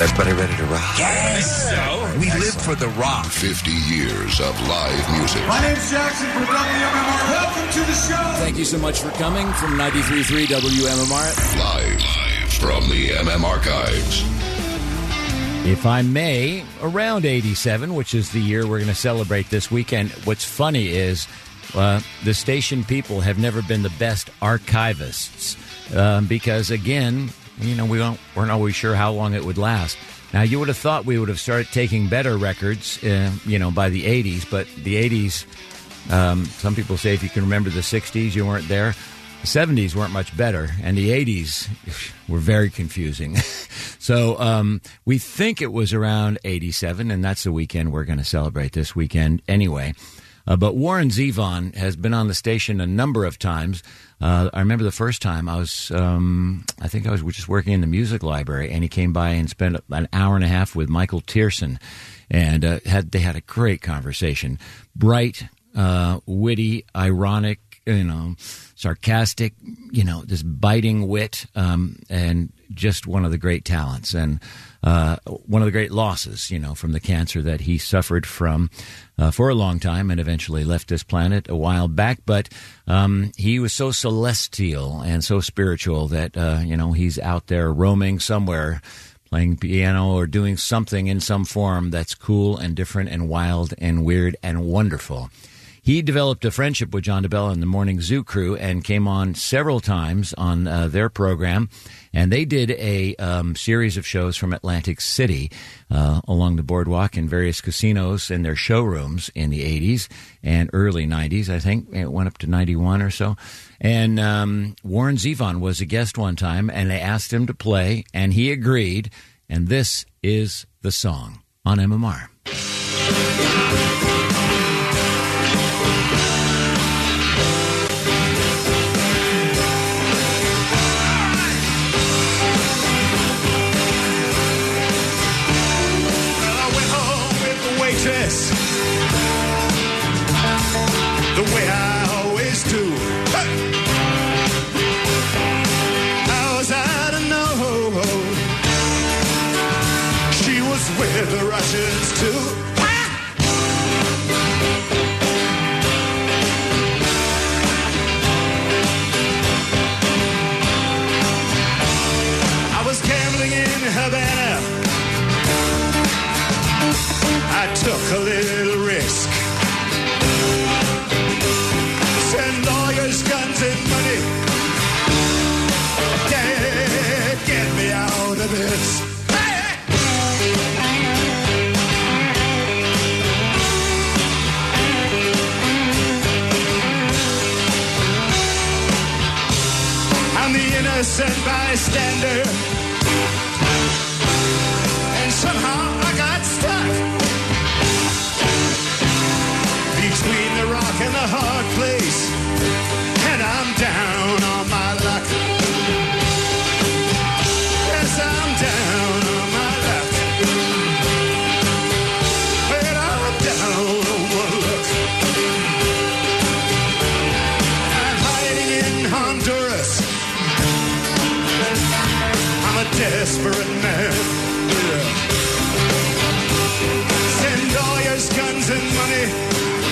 Everybody ready to rock? Yes! So, we live for the rock. 50 years of live music. My name's Jackson from WMMR. Welcome to the show. Thank you so much for coming from 93.3 WMMR. Live from the MM Archives. If I may, around 87, which is the year we're going to celebrate this weekend, what's funny is the station people have never been the best archivists because, again, you know, we weren't always sure how long it would last. Now, you would have thought we would have started taking better records, by the 80s, but the 80s, some people say if you can remember the 60s, you weren't there. The 70s weren't much better, and the 80s were very confusing. So we think it was around 87, and that's the weekend we're going to celebrate this weekend anyway. But Warren Zevon has been on the station a number of times. I remember the first time I was just working in the music library, and he came by and spent an hour and a half with Michael Tierson, and they had a great conversation. Bright, witty, ironic, sarcastic, this biting wit, and just one of the great talents and one of the great losses, from the cancer that he suffered from for a long time and eventually left this planet a while back. But he was so celestial and so spiritual that, he's out there roaming somewhere, playing piano or doing something in some form that's cool and different and wild and weird and wonderful. He developed a friendship with John DeBella and the Morning Zoo crew and came on several times on their program. And they did a series of shows from Atlantic City along the boardwalk in various casinos and their showrooms in the 80s and early 90s, I think. It went up to 91 or so. And Warren Zevon was a guest one time, and they asked him to play, and he agreed. And this is the song on MMR. The way I always do. How was I to know she was with the Russians too? I was gambling in Havana. I took a little risk. Send lawyers, guns, and money. Get me out of this. Hey! I'm the innocent bystander, and somehow I got stuck between the rock and the hard place, and I'm down on my luck. Yes, I'm down on my luck. But I'm down on my luck. I'm hiding in Honduras. I'm a desperate man. Send lawyers, guns, and money.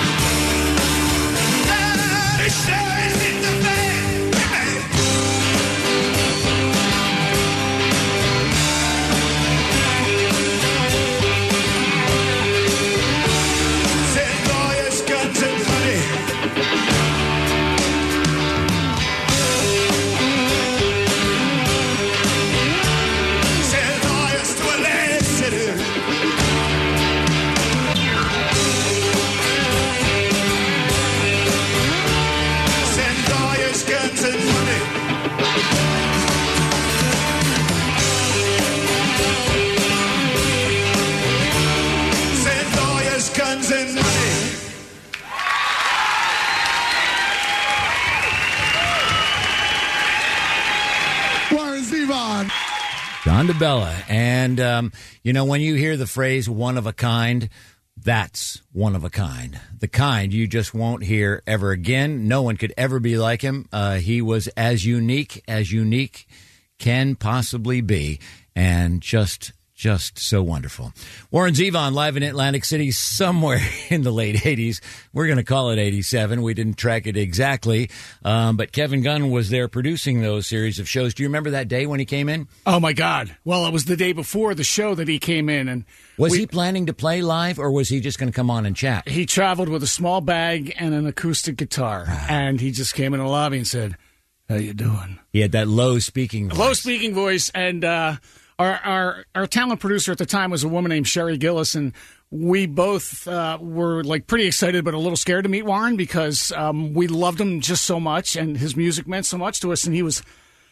John DeBella. And, when you hear the phrase one of a kind, that's one of a kind. The kind you just won't hear ever again. No one could ever be like him. He was as unique can possibly be, and just Just so wonderful. Warren Zevon live in Atlantic City somewhere in the late 80s. We're going to call it 87. We didn't track it exactly. But Kevin Gunn was there producing those series of shows. Do you remember that day when he came in? Oh, my God. Well, it was the day before the show that he came in. And was he planning to play live, or was he just going to come on and chat? He traveled with a small bag and an acoustic guitar. And he just came in the lobby and said, "How you doing?" He had that low speaking voice. And our talent producer at the time was a woman named Sherry Gillis, and we both were like pretty excited but a little scared to meet Warren because we loved him just so much, and his music meant so much to us, and he was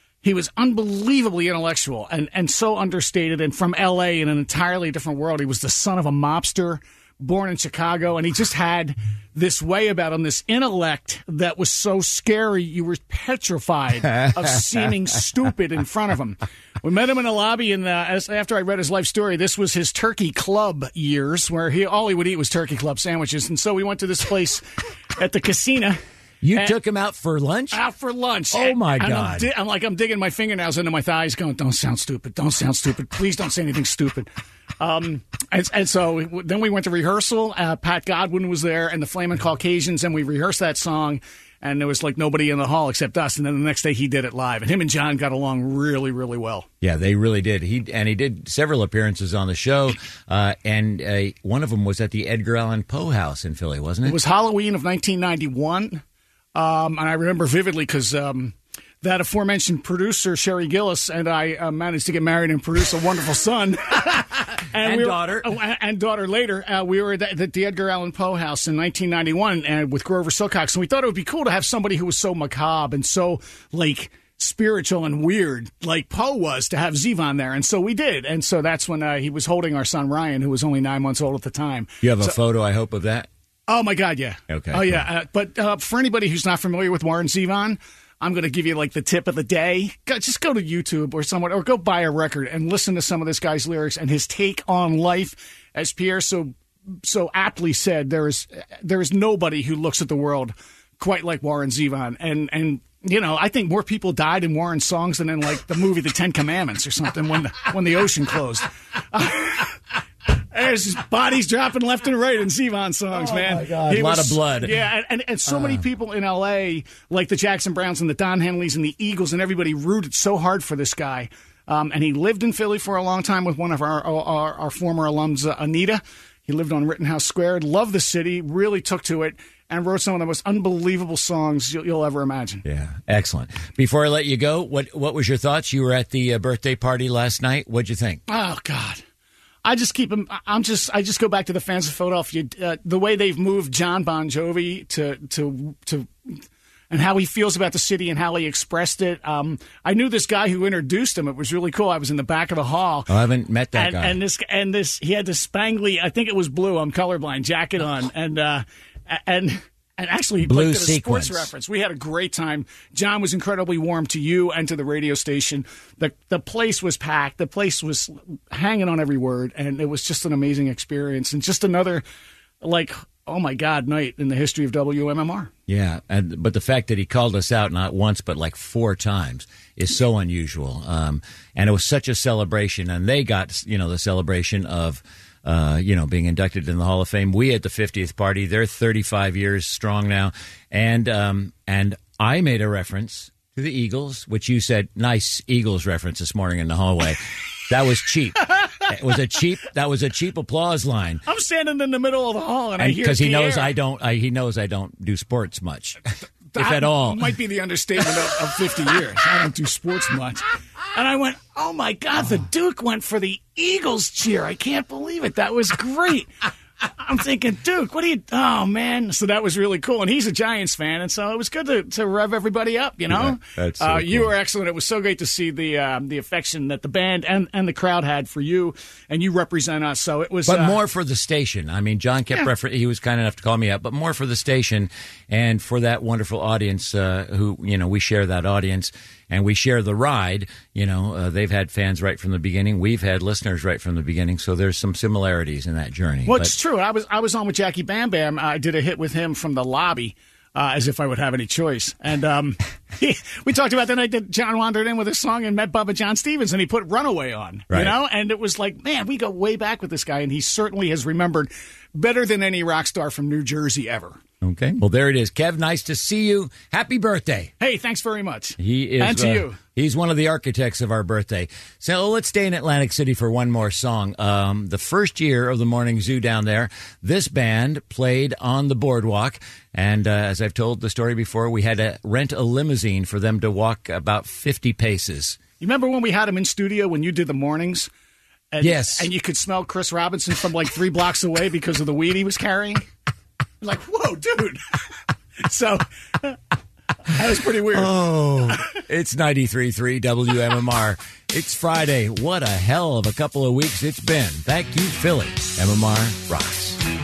unbelievably intellectual and so understated, and from L.A. in an entirely different world. He was the son of a mobster, born in Chicago, and he just had this way about him, this intellect that was so scary you were petrified of seeming stupid in front of him. We met him in a lobby, and after I read his life story, this was his Turkey Club years, where all he would eat was Turkey Club sandwiches, and so we went to this place at the casino. You took him out for lunch? Out for lunch. Oh, my God. I'm digging my fingernails into my thighs going, "Don't sound stupid. Don't sound stupid. Please don't say anything stupid." And so then we went to rehearsal. Pat Godwin was there and the Flamin' Caucasians, and we rehearsed that song, and there was like nobody in the hall except us. And then the next day he did it live, and him and John got along really, really well. Yeah, they really did. He did several appearances on the show, and one of them was at the Edgar Allan Poe House in Philly, wasn't it? It was Halloween of 1991. And I remember vividly because that aforementioned producer, Sherry Gillis, and I managed to get married and produce a wonderful son. and daughter. And daughter later. We were at the Edgar Allan Poe House in 1991 with Grover Silcox. And we thought it would be cool to have somebody who was so macabre and so, like, spiritual and weird like Poe was, to have Zevon there. And so we did. And so that's when he was holding our son, Ryan, who was only 9 months old at the time. You have a photo, I hope, of that? Oh, my God, yeah. Okay. Oh, yeah. But for anybody who's not familiar with Warren Zevon, I'm going to give you like the tip of the day. Just go to YouTube or somewhere, or go buy a record and listen to some of this guy's lyrics and his take on life. As Pierre so aptly said, there is nobody who looks at the world quite like Warren Zevon. And you know, I think more people died in Warren's songs than in like the movie The Ten Commandments or something when the ocean closed. There's bodies dropping left and right in Zevon songs, man. Oh, my God. A lot of blood. Yeah, and so many people in L.A., like the Jackson Browns and the Don Henleys and the Eagles and everybody, rooted so hard for this guy. And he lived in Philly for a long time with one of our former alums, Anita. He lived on Rittenhouse Square, loved the city, really took to it, and wrote some of the most unbelievable songs you'll ever imagine. Yeah, excellent. Before I let you go, what was your thoughts? You were at the birthday party last night. What'd you think? Oh, God. I just keep him. I just go back to the fans of Philadelphia. The way they've moved John Bon Jovi to and how he feels about the city and how he expressed it. I knew this guy who introduced him. It was really cool. I was in the back of the hall. Oh, I haven't met that guy. And this he had this spangly, I think it was blue, I'm colorblind, jacket on, and actually, blue like, did a sequence. Sports reference. We had a great time. John was incredibly warm to you and to the radio station. The place was packed. The place was hanging on every word, and it was just an amazing experience. And just another, like, oh my God, night in the history of WMMR. Yeah, but the fact that he called us out not once but like 4 times is so unusual. And it was such a celebration, and they got the celebration of being inducted in the Hall of Fame. We had the 50th party. They're 35 years strong now. And I made a reference to the Eagles, which you said, nice Eagles reference this morning in the hallway. That was cheap. That was a cheap applause line. I'm standing in the middle of the hall and I hear because he knows I don't do sports much. If at all. Might be the understatement of 50 years. I don't do sports much. And I went, oh, my God, the Duke went for the Eagles cheer. I can't believe it. That was great. I'm thinking, Duke, what are you... Oh, man. So that was really cool. And he's a Giants fan, and so it was good to rev everybody up, you know? Yeah, that's so cool. You were excellent. It was so great to see the affection that the band and the crowd had for you, and you represent us. So it was... But more for the station. I mean, John kept he was kind enough to call me up, but more for the station and for that wonderful audience who, we share that audience. And we share the ride. They've had fans right from the beginning. We've had listeners right from the beginning. So there's some similarities in that journey. Well, it's true. I was on with Jackie Bam Bam. I did a hit with him from the lobby as if I would have any choice. And we talked about the night that John wandered in with a song and met Bubba John Stevens, and he put Runaway on, Right. you know? And it was like, man, we go way back with this guy, and he certainly has remembered better than any rock star from New Jersey ever. Okay. Well, there it is. Kev, nice to see you. Happy birthday. Hey, thanks very much. He is, and to you. He's one of the architects of our birthday. So let's stay in Atlantic City for one more song. The first year of the Morning Zoo down there, this band played on the boardwalk. And as I've told the story before, we had to rent a limousine for them to walk about 50 paces. You remember when we had him in studio when you did the mornings? And, Yes. And you could smell Chris Robinson from like 3 blocks away because of the weed he was carrying? Like, whoa, dude. So that was pretty weird. Oh, it's 93.3 WMMR. It's Friday. What a hell of a couple of weeks it's been. Thank you, Philly. MMR rocks.